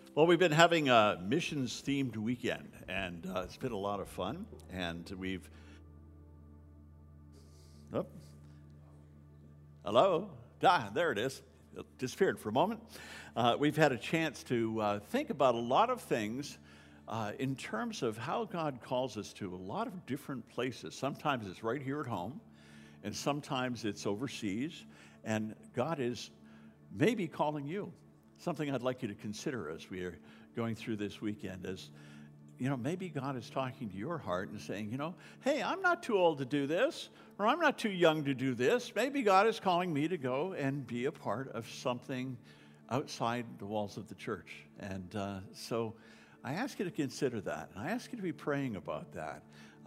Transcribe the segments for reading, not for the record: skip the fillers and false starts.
Well, we've been having a missions-themed weekend, and it's been a lot of fun. And oh, hello, there it is. It disappeared for a moment. We've had a chance to think about a lot of things in terms of how God calls us to a lot of different places. Sometimes it's right here at home, and sometimes it's overseas. And God is maybe calling you. Something I'd like you to consider as we are going through this weekend is, maybe God is talking to your heart and saying, hey, I'm not too old to do this, or I'm not too young to do this. Maybe God is calling me to go and be a part of something outside the walls of the church. And so I ask you to consider that. And I ask you to be praying about that.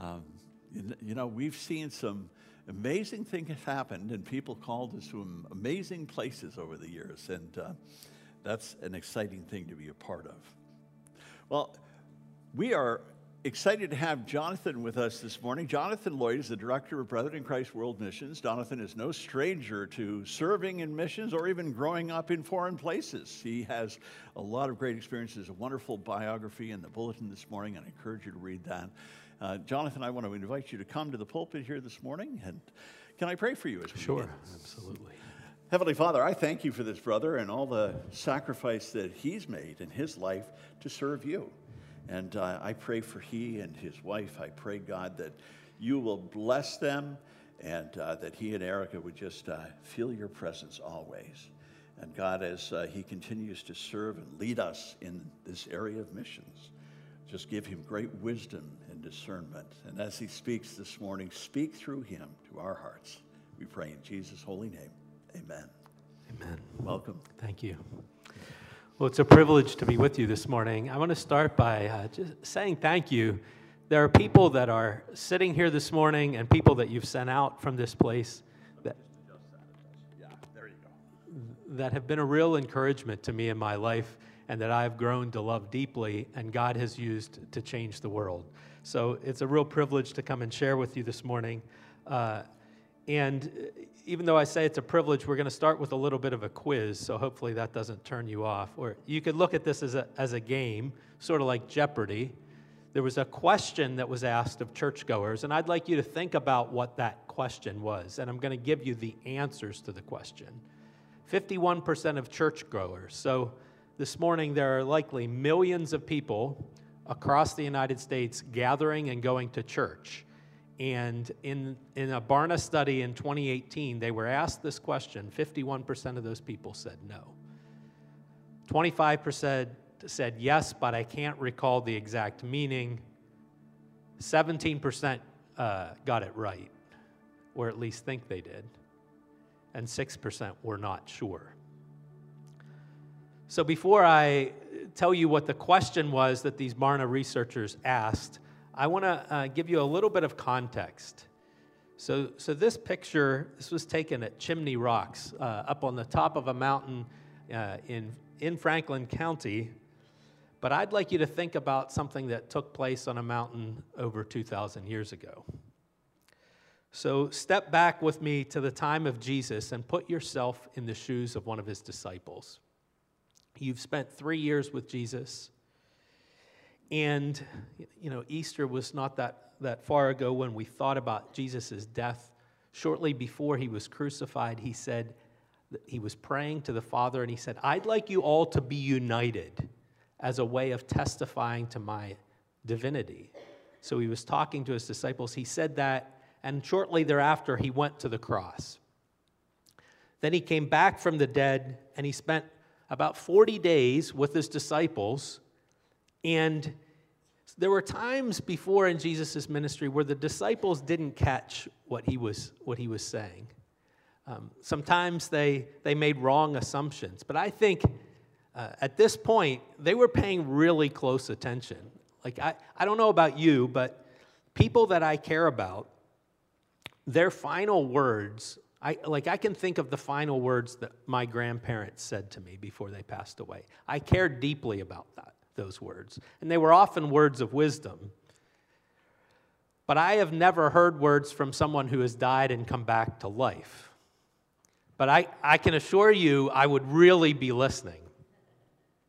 We've seen some amazing things happen, and people called us to amazing places over the years. And that's an exciting thing to be a part of. Well, we are excited to have Jonathan with us this morning. Jonathan Lloyd is the director of Brethren in Christ World Missions. Jonathan is no stranger to serving in missions or even growing up in foreign places. He has a lot of great experiences, a wonderful biography in the bulletin this morning, and I encourage you to read that. Jonathan, I want to invite you to come to the pulpit here this morning, and can I pray for you as we begin? Sure, absolutely. Heavenly Father, I thank you for this brother and all the sacrifice that he's made in his life to serve you. And I pray for he and his wife. I pray, God, that you will bless them and that he and Erica would just feel your presence always. And God, as he continues to serve and lead us in this area of missions, just give him great wisdom and discernment. And as he speaks this morning, speak through him to our hearts. We pray in Jesus' holy name. Amen. Amen. Welcome. Thank you. Well, it's a privilege to be with you this morning. I want to start by just saying thank you. There are people that are sitting here this morning and people that you've sent out from this place that have been a real encouragement to me in my life and that I've grown to love deeply and God has used to change the world. So it's a real privilege to come and share with you this morning. And even though I say it's a privilege, we're going to start with a little bit of a quiz, so hopefully that doesn't turn you off. Or you could look at this as a game, sort of like Jeopardy. There was a question that was asked of churchgoers, and I'd like you to think about what that question was, and I'm going to give you the answers to the question. 51% of churchgoers. So this morning there are likely millions of people across the United States gathering and going to church. And in a Barna study in 2018, they were asked this question. 51% of those people said no. 25% said yes, but I can't recall the exact meaning. 17% got it right, or at least think they did. And 6% were not sure. So before I tell you what the question was that these Barna researchers asked, I want to give you a little bit of context. So this picture, this was taken at Chimney Rocks, up on the top of a mountain in Franklin County. But I'd like you to think about something that took place on a mountain over 2,000 years ago. So step back with me to the time of Jesus and put yourself in the shoes of one of his disciples. You've spent 3 years with Jesus. And, Easter was not that far ago when we thought about Jesus' death. Shortly before he was crucified, he said that he was praying to the Father, and he said, I'd like you all to be united as a way of testifying to my divinity. So he was talking to his disciples. He said that, and shortly thereafter, he went to the cross. Then he came back from the dead, and he spent about 40 days with his disciples. And there were times before in Jesus' ministry where the disciples didn't catch what he was saying. Sometimes they made wrong assumptions. But I think at this point, they were paying really close attention. Like, I don't know about you, but people that I care about, their final words, I can think of the final words that my grandparents said to me before they passed away. I cared deeply about those words. And they were often words of wisdom. But I have never heard words from someone who has died and come back to life. But I can assure you I would really be listening.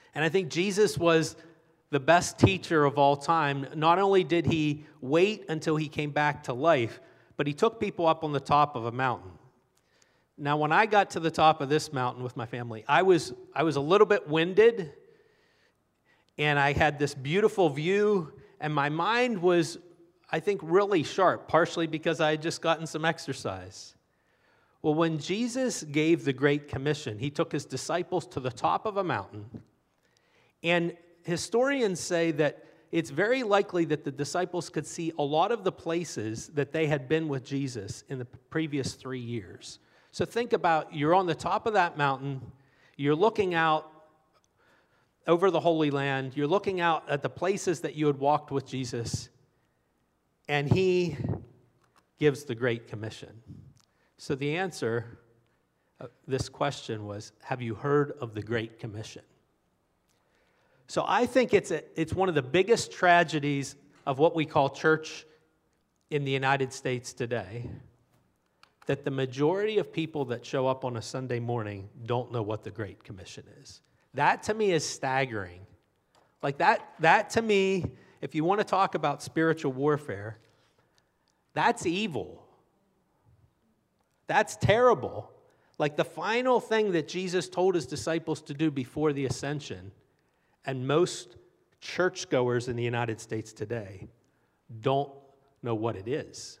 And I think Jesus was the best teacher of all time. Not only did he wait until he came back to life, but he took people up on the top of a mountain. Now, when I got to the top of this mountain with my family, I was a little bit winded, and I had this beautiful view, and my mind was, I think, really sharp, partially because I had just gotten some exercise. Well, when Jesus gave the Great Commission, he took his disciples to the top of a mountain, and historians say that it's very likely that the disciples could see a lot of the places that they had been with Jesus in the previous 3 years. So think about, you're on the top of that mountain, you're looking out over the Holy Land, you're looking out at the places that you had walked with Jesus, and he gives the Great Commission. So the answer this question was, have you heard of the Great Commission? So I think it's one of the biggest tragedies of what we call church in the United States today, that the majority of people that show up on a Sunday morning don't know what the Great Commission is. That to me is staggering. Like that to me, if you want to talk about spiritual warfare, that's evil. That's terrible. Like the final thing that Jesus told his disciples to do before the ascension, and most churchgoers in the United States today don't know what it is.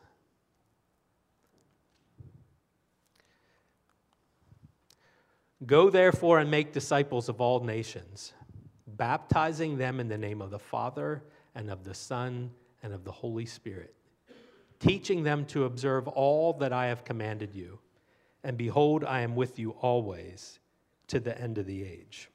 Go therefore and make disciples of all nations, baptizing them in the name of the Father and of the Son and of the Holy Spirit, teaching them to observe all that I have commanded you. And behold, I am with you always to the end of the age.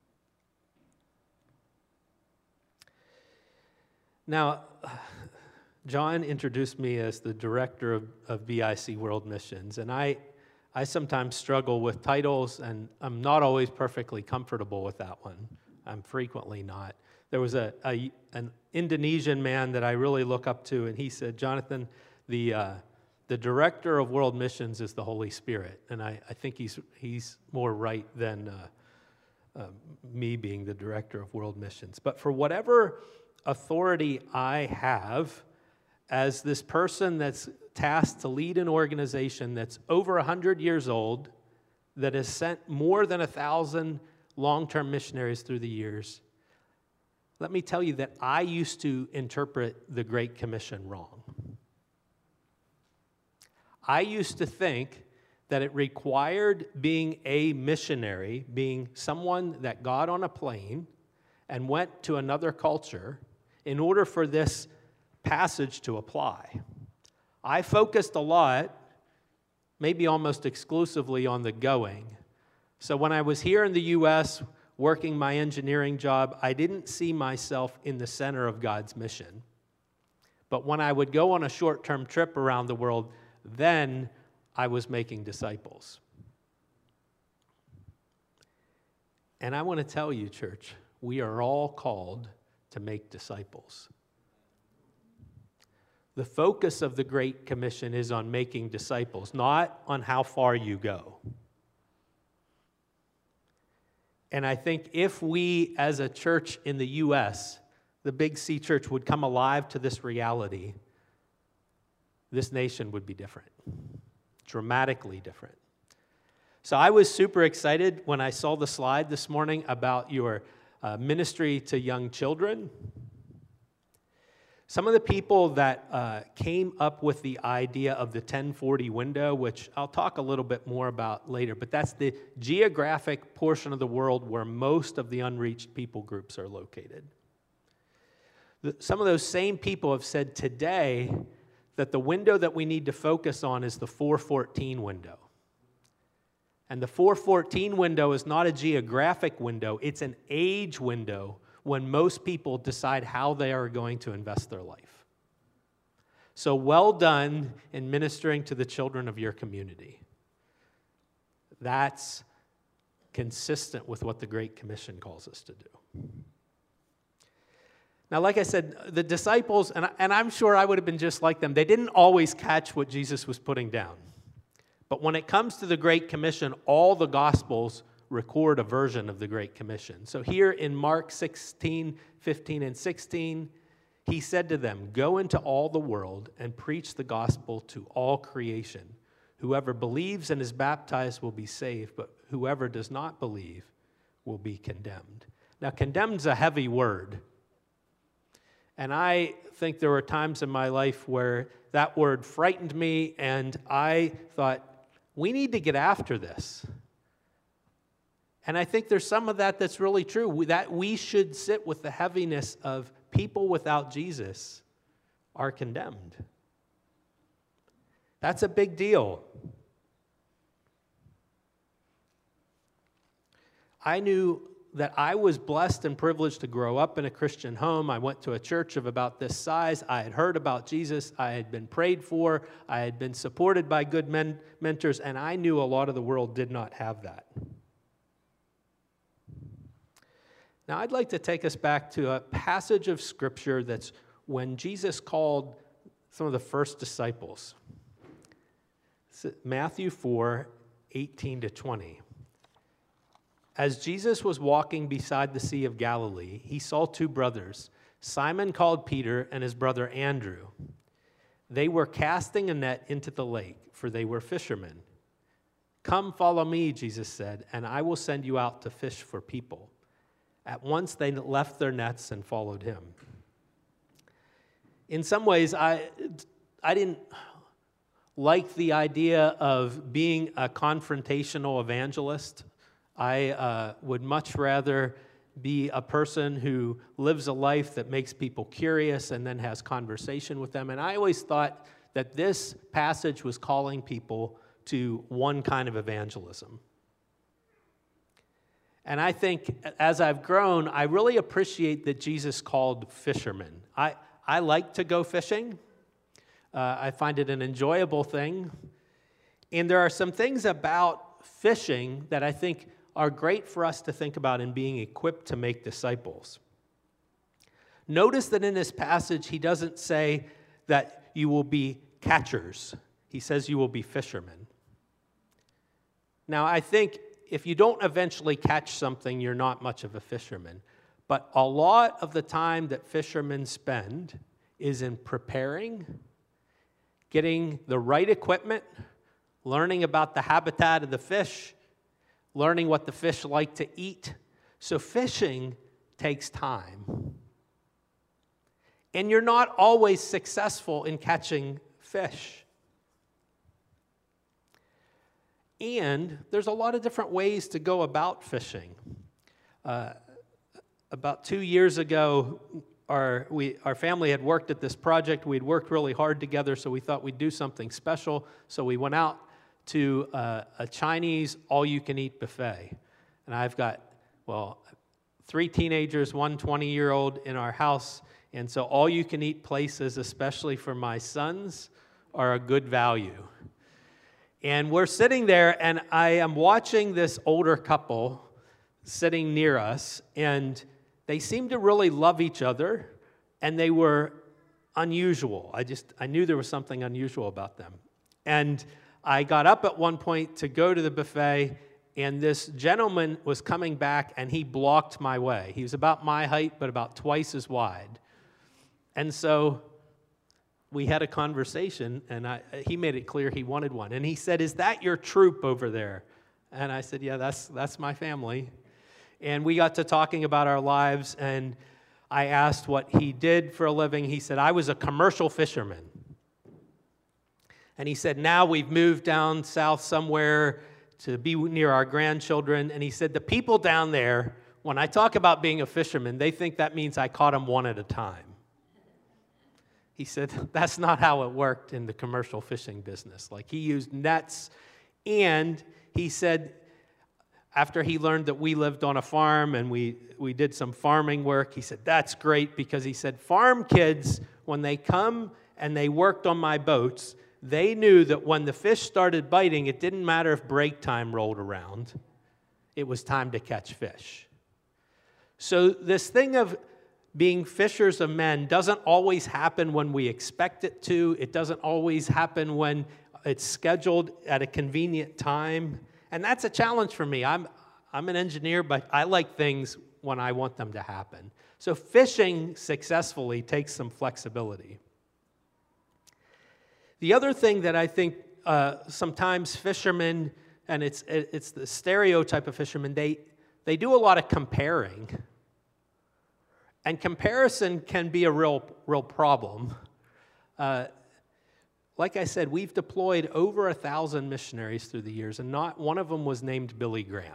Now, John introduced me as the director of BIC World Missions, and I sometimes struggle with titles, and I'm not always perfectly comfortable with that one. I'm frequently not. There was an Indonesian man that I really look up to, and he said, Jonathan, the director of World Missions is the Holy Spirit, and I think he's more right than me being the director of World Missions. But for whatever authority I have as this person that's tasked to lead an organization that's over 100 years old, that has sent more than 1,000 long-term missionaries through the years, let me tell you that I used to interpret the Great Commission wrong. I used to think that it required being a missionary, being someone that got on a plane and went to another culture in order for this passage to apply. I focused a lot, maybe almost exclusively, on the going. So when I was here in the U.S. working my engineering job, I didn't see myself in the center of God's mission. But when I would go on a short-term trip around the world, then I was making disciples. And I want to tell you, church, we are all called to make disciples. The focus of the Great Commission is on making disciples, not on how far you go. And I think if we, as a church in the U.S., the Big C Church, would come alive to this reality, this nation would be different, dramatically different. So I was super excited when I saw the slide this morning about your ministry to young children. Some of the people that came up with the idea of the 1040 window, which I'll talk a little bit more about later, but that's the geographic portion of the world where most of the unreached people groups are located. Some of those same people have said today that the window that we need to focus on is the 414 window. And the 414 window is not a geographic window, it's an age window when most people decide how they are going to invest their life. So well done in ministering to the children of your community. That's consistent with what the Great Commission calls us to do. Now, like I said, the disciples, and I'm sure I would have been just like them, they didn't always catch what Jesus was putting down. But when it comes to the Great Commission, all the Gospels record a version of the Great Commission. So here in Mark 16, 15, and 16, he said to them, "Go into all the world and preach the gospel to all creation. Whoever believes and is baptized will be saved, but whoever does not believe will be condemned." Now, condemned's a heavy word. And I think there were times in my life where that word frightened me, and I thought, we need to get after this. And I think there's some of that that's really true, that we should sit with the heaviness of people without Jesus are condemned. That's a big deal. I knew that I was blessed and privileged to grow up in a Christian home. I went to a church of about this size. I had heard about Jesus. I had been prayed for. I had been supported by good mentors, and I knew a lot of the world did not have that. Now, I'd like to take us back to a passage of Scripture that's when Jesus called some of the first disciples. Matthew 4, 18 to 20. As Jesus was walking beside the Sea of Galilee, he saw two brothers, Simon called Peter and his brother Andrew. They were casting a net into the lake, for they were fishermen. "Come, follow me," Jesus said, "and I will send you out to fish for people." At once they left their nets and followed him. In some ways, I didn't like the idea of being a confrontational evangelist. I would much rather be a person who lives a life that makes people curious and then has conversation with them. And I always thought that this passage was calling people to one kind of evangelism. And I think as I've grown, I really appreciate that Jesus called fishermen. I like to go fishing. I find it an enjoyable thing. And there are some things about fishing that I think are great for us to think about in being equipped to make disciples. Notice that in this passage, he doesn't say that you will be catchers. He says you will be fishermen. Now, I think if you don't eventually catch something, you're not much of a fisherman. But a lot of the time that fishermen spend is in preparing, getting the right equipment, learning about the habitat of the fish, learning what the fish like to eat. So fishing takes time. And you're not always successful in catching fish. And there's a lot of different ways to go about fishing. About 2 years ago, our family had worked at this project. We'd worked really hard together, so we thought we'd do something special. So we went out to a Chinese all-you-can-eat buffet. And I've got, 3 teenagers, 1 20-year-old in our house. And so all-you-can-eat places, especially for my sons, are a good value. And we're sitting there, and I am watching this older couple sitting near us, and they seemed to really love each other, and they were unusual. I knew there was something unusual about them. And I got up at one point to go to the buffet, and this gentleman was coming back, and he blocked my way. He was about my height, but about twice as wide. And so we had a conversation, and he made it clear he wanted one. And he said, "Is that your troop over there?" And I said, "Yeah, that's my family." And we got to talking about our lives, and I asked what he did for a living. He said, "I was a commercial fisherman." And he said, "Now we've moved down south somewhere to be near our grandchildren." And he said, "The people down there, when I talk about being a fisherman, they think that means I caught them one at a time." He said, "That's not how it worked in the commercial fishing business." Like, he used nets, and he said, after he learned that we lived on a farm and we did some farming work, he said, "That's great," because he said, farm kids, when they come and they worked on my boats, they knew that when the fish started biting, it didn't matter if break time rolled around. It was time to catch fish. So this thing of being fishers of men doesn't always happen when we expect it to. It doesn't always happen when it's scheduled at a convenient time. And that's a challenge for me. I'm an engineer, but I like things when I want them to happen. So fishing successfully takes some flexibility. The other thing that I think sometimes fishermen, and it's the stereotype of fishermen, they do a lot of comparing. And comparison can be a real problem. Like I said, we've deployed over 1,000 missionaries through the years, and not one of them was named Billy Graham.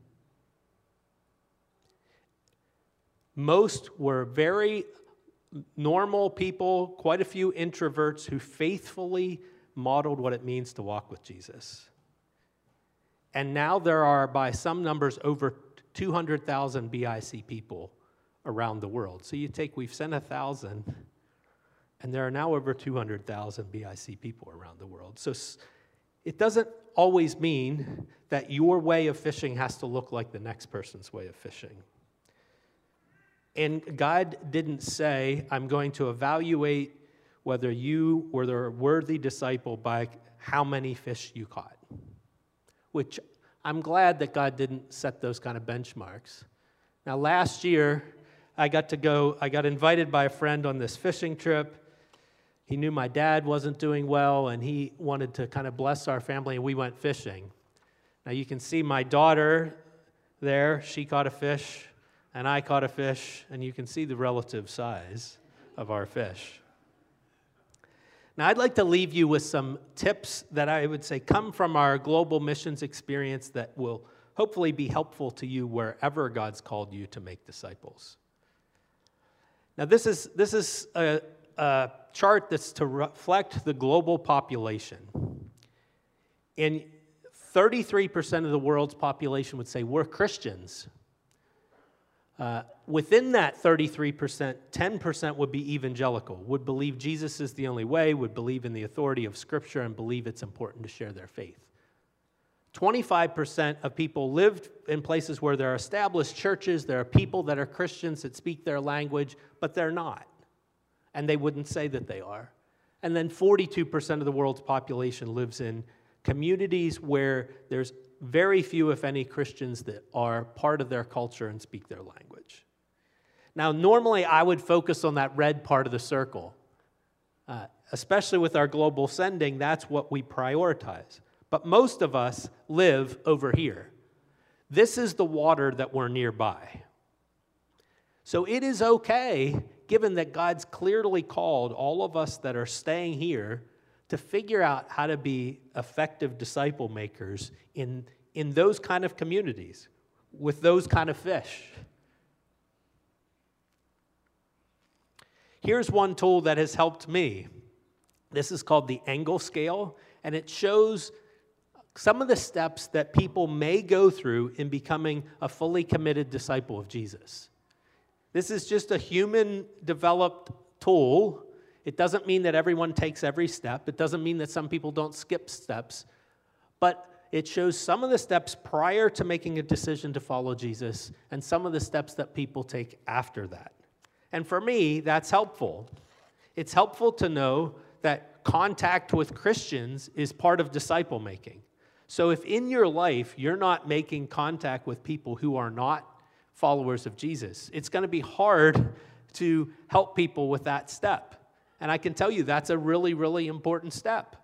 Most were very normal people, quite a few introverts who faithfully modeled what it means to walk with Jesus. And now there are, by some numbers, over 200,000 BIC people around the world. So we've sent 1,000, and there are now over 200,000 BIC people around the world. So it doesn't always mean that your way of fishing has to look like the next person's way of fishing. And God didn't say, I'm going to evaluate whether you were a worthy disciple by how many fish you caught, which I'm glad that God didn't set those kind of benchmarks. Now, last year, I got invited by a friend on this fishing trip. He knew my dad wasn't doing well, and he wanted to kind of bless our family, and we went fishing. Now, you can see my daughter there. She caught a fish, and I caught a fish, and you can see the relative size of our fish. Now, I'd like to leave you with some tips that I would say come from our global missions experience that will hopefully be helpful to you wherever God's called you to make disciples. Now, this is a chart that's to reflect the global population. And 33% of the world's population would say we're Christians. Within that 33%, 10% would be evangelical, would believe Jesus is the only way, would believe in the authority of Scripture, and believe it's important to share their faith. 25% of people lived in places where there are established churches, there are people that are Christians that speak their language, but they're not, and they wouldn't say that they are. And then 42% of the world's population lives in communities where there's very few, if any, Christians that are part of their culture and speak their language. Now, normally I would focus on that red part of the circle. Especially with our global sending, that's what we prioritize. But most of us live over here. This is the water that we're nearby. So it is okay, given that God's clearly called all of us that are staying here to figure out how to be effective disciple makers in those kind of communities with those kind of fish. Here's one tool that has helped me. This is called the Engel Scale, and it shows some of the steps that people may go through in becoming a fully committed disciple of Jesus. This is just a human-developed tool. It doesn't mean that everyone takes every step. It doesn't mean that some people don't skip steps. But it shows some of the steps prior to making a decision to follow Jesus and some of the steps that people take after that. And for me, that's helpful. It's helpful to know that contact with Christians is part of disciple making. So if in your life you're not making contact with people who are not followers of Jesus, it's going to be hard to help people with that step. And I can tell you that's a really, really important step.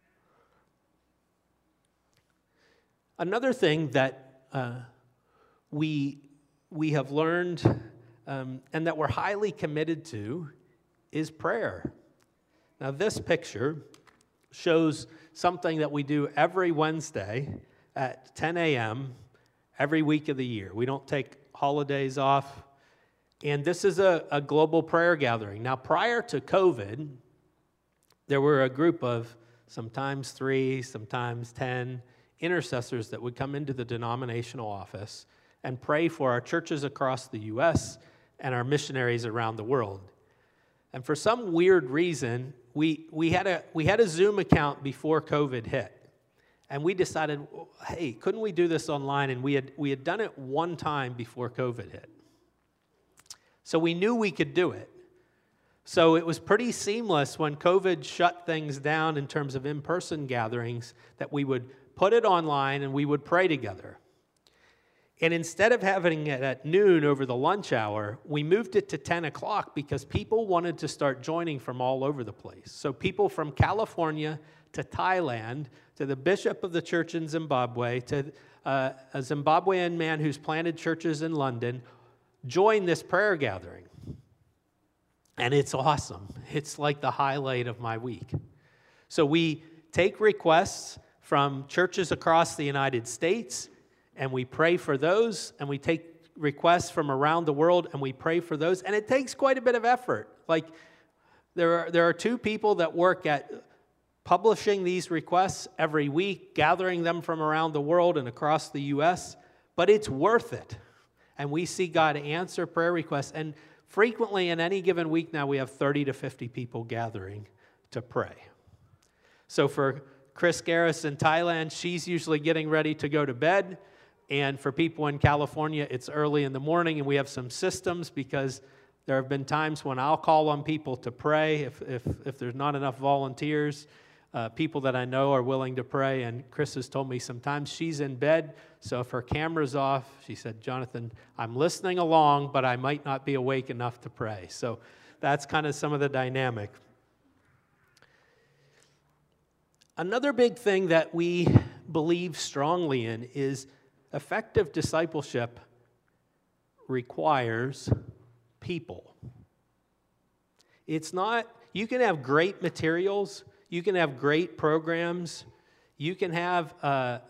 Another thing that we have learned and that we're highly committed to is prayer. Now, this picture shows something that we do every Wednesday at 10 a.m. every week of the year. We don't take holidays off. And this is a global prayer gathering. Now, prior to COVID, there were a group of sometimes 3, sometimes 10 intercessors that would come into the denominational office and pray for our churches across the U.S. and our missionaries around the world. And for some weird reason, we had a Zoom account before COVID hit. And we decided, hey, couldn't we do this online? And we had done it one time before COVID hit. So we knew we could do it. So it was pretty seamless when COVID shut things down in terms of in-person gatherings that we would put it online and we would pray together. And instead of having it at noon over the lunch hour, we moved it to 10 o'clock because people wanted to start joining from all over the place. So people from California to Thailand, to the bishop of the church in Zimbabwe, to a Zimbabwean man who's planted churches in London, joined this prayer gathering. And it's awesome. It's like the highlight of my week. So we take requests from churches across the United States, and we pray for those, and we take requests from around the world, and we pray for those, and it takes quite a bit of effort. Like, there are two people that work at publishing these requests every week, gathering them from around the world and across the U.S., but it's worth it. And we see God answer prayer requests, and frequently in any given week now, we have 30 to 50 people gathering to pray. So for Chris Garris in Thailand, she's usually getting ready to go to bed. And for people in California, it's early in the morning, and we have some systems because there have been times when I'll call on people to pray if there's not enough volunteers. People that I know are willing to pray, and Chris has told me sometimes she's in bed, so if her camera's off, she said, Jonathan, I'm listening along, but I might not be awake enough to pray. So that's kind of some of the dynamic. Another big thing that we believe strongly in is effective discipleship requires people. It's not, you can have great materials, you can have great programs, you can have a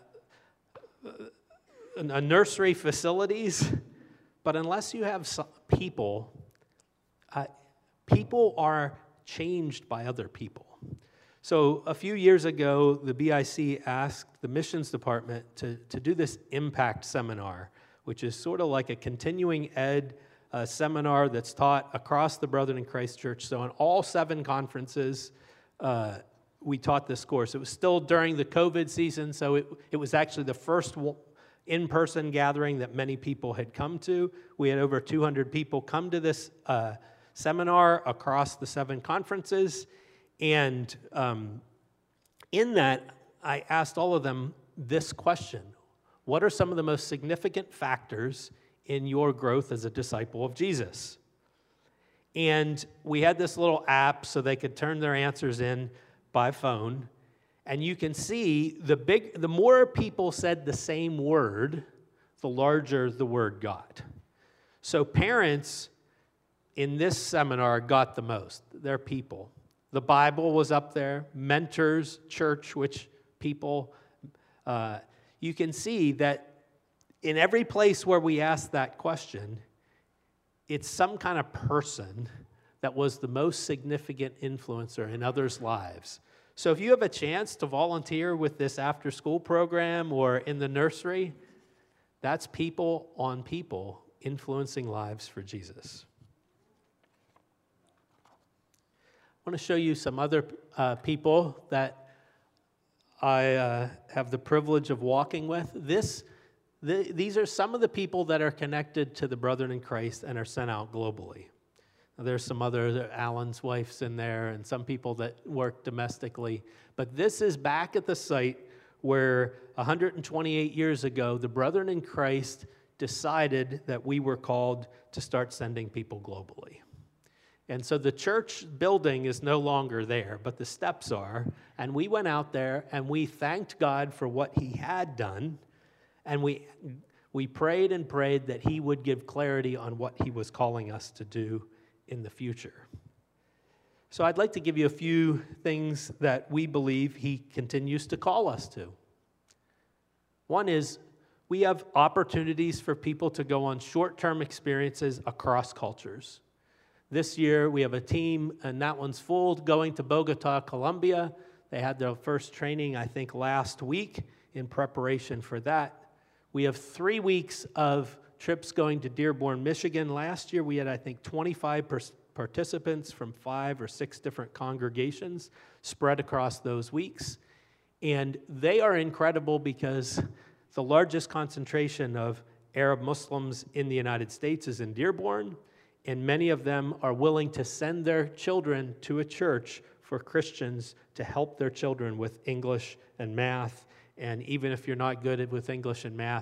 nursery facilities, but unless you have people, people are changed by other people. So a few years ago, the BIC asked the missions department to do this impact seminar, which is sort of like a continuing ed seminar that's taught across the Brethren in Christ Church. So in all 7 conferences, we taught this course. It was still during the COVID season, so it was actually the first in-person gathering that many people had come to. We had over 200 people come to this seminar across the 7 conferences. And in that, I asked all of them this question: what are some of the most significant factors in your growth as a disciple of Jesus? And we had this little app so they could turn their answers in by phone. And you can see the more people said the same word, the larger the word got. So parents in this seminar got the most. They're people. The Bible was up there, mentors, church, which people, you can see that in every place where we ask that question, it's some kind of person that was the most significant influencer in others' lives. So if you have a chance to volunteer with this after-school program or in the nursery, that's people on people influencing lives for Jesus. I want to show you some other people that I have the privilege of walking with. These are some of the people that are connected to the Brethren in Christ and are sent out globally. Now, there's some other, Alan's wife's in there, and some people that work domestically. But this is back at the site where 128 years ago, the Brethren in Christ decided that we were called to start sending people globally. And so the church building is no longer there, but the steps are. And we went out there and we thanked God for what he had done. And we prayed and prayed that he would give clarity on what he was calling us to do in the future. So I'd like to give you a few things that we believe he continues to call us to. One is we have opportunities for people to go on short-term experiences across cultures. This year, we have a team, and that one's full, going to Bogota, Colombia. They had their first training, I think, last week in preparation for that. We have 3 weeks of trips going to Dearborn, Michigan. Last year, we had, I think, 25 participants from 5 or 6 different congregations spread across those weeks. And they are incredible because the largest concentration of Arab Muslims in the United States is in Dearborn. And many of them are willing to send their children to a church for Christians to help their children with English and math. And even if you're not good with English and math,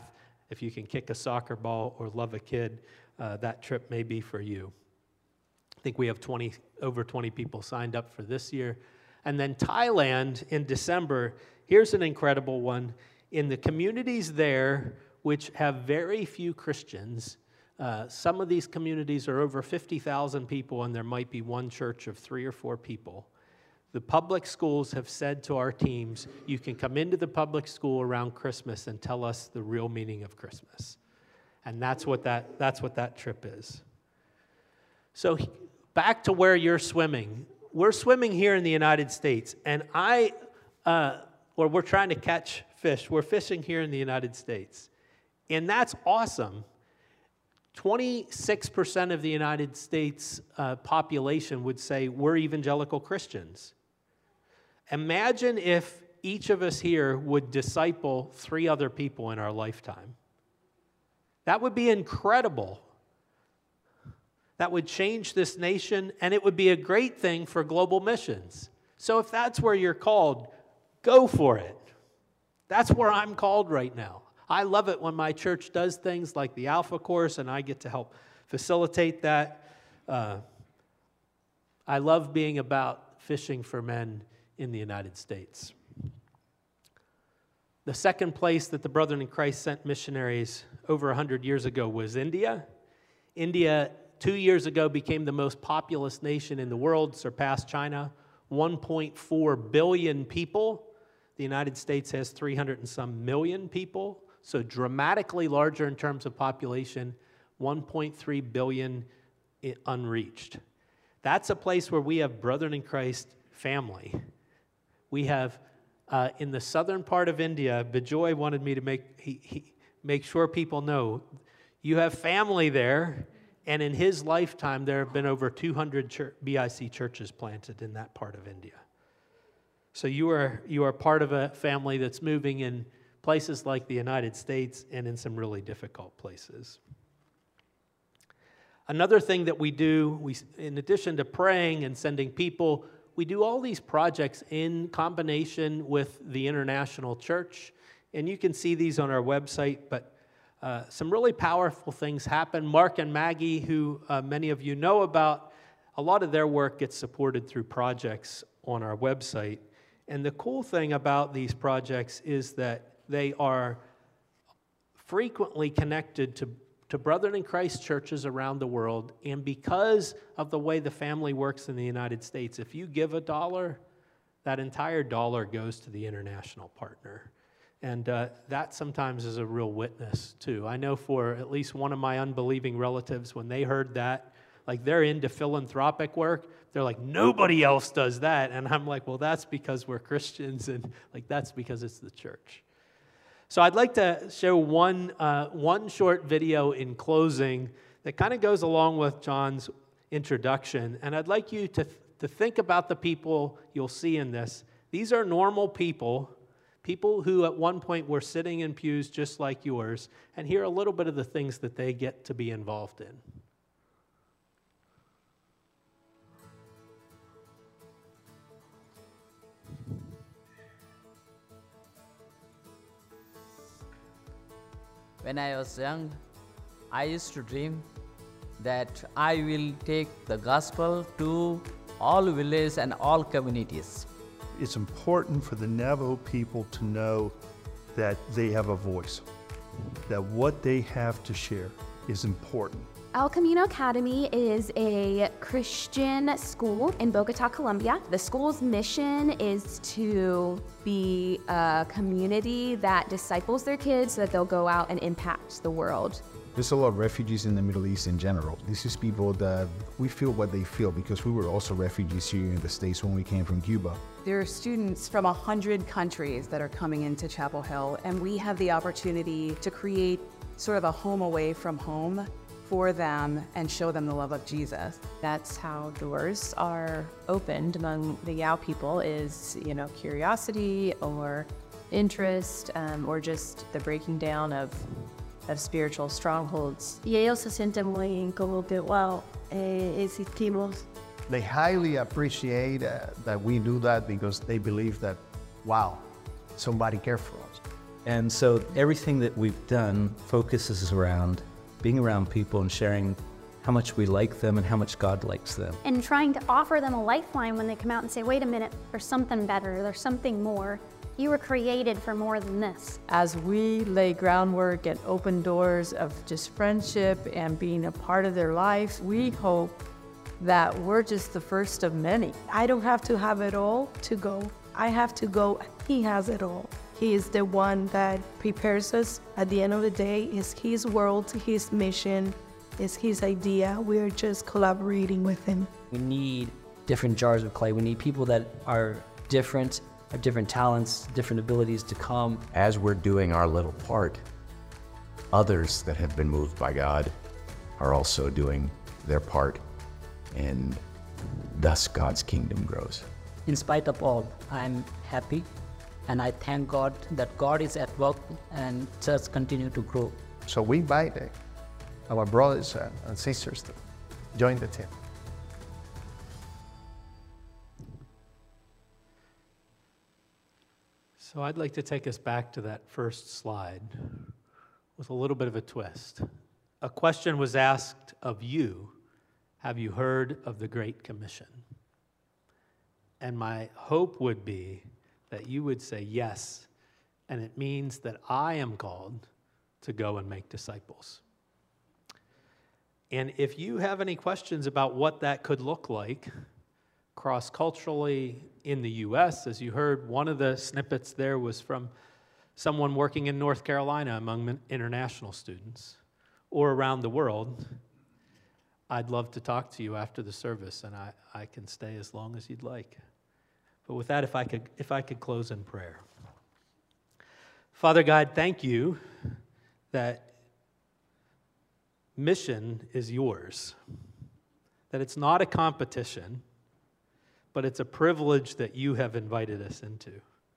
If you can kick a soccer ball or love a kid, that trip may be for you. I think we have over 20 people signed up for this year. And then Thailand in December, here's an incredible one. In the communities there, which have very few Christians, some of these communities are over 50,000 people, and there might be one church of 3 or 4 people. The public schools have said to our teams, you can come into the public school around Christmas and tell us the real meaning of Christmas. And that's what that trip is. So back to where you're swimming. We're swimming here in the United States, and we're trying to catch fish. We're fishing here in the United States. And that's awesome. 26% of the United States population would say we're evangelical Christians. Imagine if each of us here would disciple 3 other people in our lifetime. That would be incredible. That would change this nation, and it would be a great thing for global missions. So if that's where you're called, go for it. That's where I'm called right now. I love it when my church does things like the Alpha Course, and I get to help facilitate that. I love being about fishing for men in the United States. The second place that the Brethren in Christ sent missionaries over 100 years ago was India. India, 2 years ago, became the most populous nation in the world, surpassed China, 1.4 billion people. The United States has 300 and some million people, so dramatically larger in terms of population, 1.3 billion unreached. That's a place where we have Brethren in Christ family. We have, in the southern part of India, Bijoy wanted me to make sure people know, you have family there, and in his lifetime, there have been over 200 BIC churches planted in that part of India. So you are part of a family that's moving in places like the United States and in some really difficult places. Another thing that we do, in addition to praying and sending people, we do all these projects in combination with the International Church. And you can see these on our website, but some really powerful things happen. Mark and Maggie, who many of you know about, a lot of their work gets supported through projects on our website. And the cool thing about these projects is that they are frequently connected to Brethren in Christ churches around the world. And because of the way the family works in the United States, if you give $1, that entire dollar goes to the international partner. And that sometimes is a real witness, too. I know for at least one of my unbelieving relatives, when they heard that, like they're into philanthropic work, they're like, nobody else does that. And I'm like, well, that's because we're Christians, and like that's because it's the church. So I'd like to show one short video in closing that kind of goes along with John's introduction. And I'd like you to think about the people you'll see in this. These are normal people who at one point were sitting in pews just like yours, and hear a little bit of the things that they get to be involved in. When I was young, I used to dream that I will take the gospel to all villages and all communities. It's important for the Navajo people to know that they have a voice, that what they have to share is important. El Camino Academy is a Christian school in Bogota, Colombia. The school's mission is to be a community that disciples their kids so that they'll go out and impact the world. There's a lot of refugees in the Middle East in general. This is people that we feel what they feel because we were also refugees here in the States when we came from Cuba. There are students from 100 countries that are coming into Chapel Hill, and we have the opportunity to create sort of a home away from home for them and show them the love of Jesus. That's how doors are opened among the Yao people is, curiosity or interest or just the breaking down of spiritual strongholds. Y ellos se sienten muy como que, wow, existimos. They highly appreciate that we do that because they believe that, wow, somebody cares for us. And so everything that we've done focuses around being around people and sharing how much we like them and how much God likes them. And trying to offer them a lifeline when they come out and say, wait a minute, there's something better, there's something more. You were created for more than this. As we lay groundwork and open doors of just friendship and being a part of their life, we hope that we're just the first of many. I don't have to have it all to go. I have to go. He has it all. He is the one that prepares us. At the end of the day, it's His world, His mission, it's His idea. We're just collaborating with Him. We need different jars of clay. We need people that are different, have different talents, different abilities to come. As we're doing our little part, others that have been moved by God are also doing their part, and thus God's kingdom grows. In spite of all, I'm happy, and I thank God that God is at work and church continue to grow. So we invite our brothers and sisters to join the team. So I'd like to take us back to that first slide with a little bit of a twist. A question was asked of you, have you heard of the Great Commission? And my hope would be that you would say yes, and it means that I am called to go and make disciples. And if you have any questions about what that could look like cross-culturally in the U.S., as you heard, one of the snippets there was from someone working in North Carolina among international students, or around the world, I'd love to talk to you after the service, and I can stay as long as you'd like. But with that, if I could close in prayer. Father God, thank you that mission is yours, that it's not a competition, but it's a privilege that you have invited us into.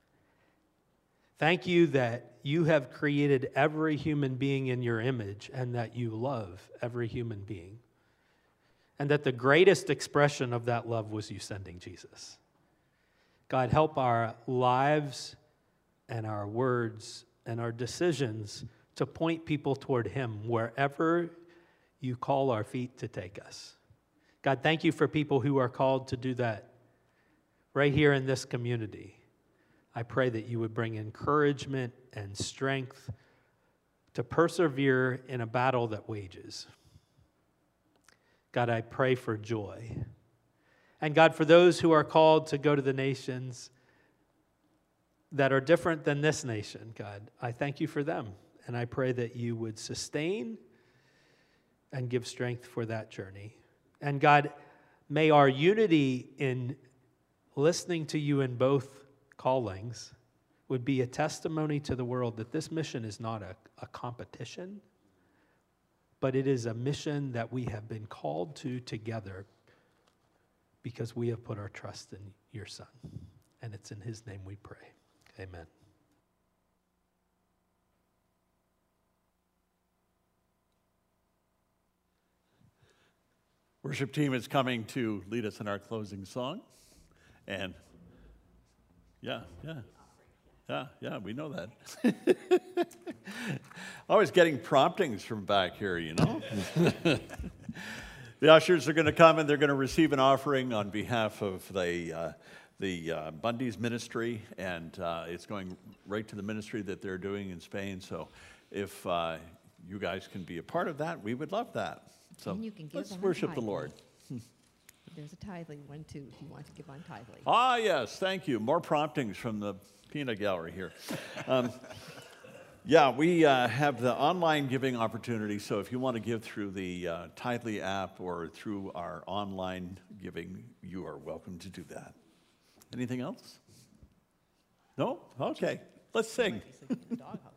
Thank you that you have created every human being in your image and that you love every human being. And that the greatest expression of that love was you sending Jesus. God, help our lives and our words and our decisions to point people toward Him wherever you call our feet to take us. God, thank you for people who are called to do that right here in this community. I pray that you would bring encouragement and strength to persevere in a battle that wages. God, I pray for joy. And God, for those who are called to go to the nations that are different than this nation, God, I thank you for them. And I pray that you would sustain and give strength for that journey. And God, may our unity in listening to you in both callings would be a testimony to the world that this mission is not a competition, but it is a mission that we have been called to together because we have put our trust in your Son. And it's in His name we pray. Amen. Worship team is coming to lead us in our closing song. And yeah, we know that. Always getting promptings from back here, you know. The ushers are going to come and they're going to receive an offering on behalf of the Bundy's ministry, and it's going right to the ministry that they're doing in Spain. So if you guys can be a part of that, we would love that. So and you can give let's worship the Lord. There's a tithing one, too, if you want to give on tithing. Ah, yes, thank you. More promptings from the peanut gallery here. Yeah, we have the online giving opportunity, so if you want to give through the Tithely app or through our online giving, you are welcome to do that. Anything else? No? Okay, let's sing.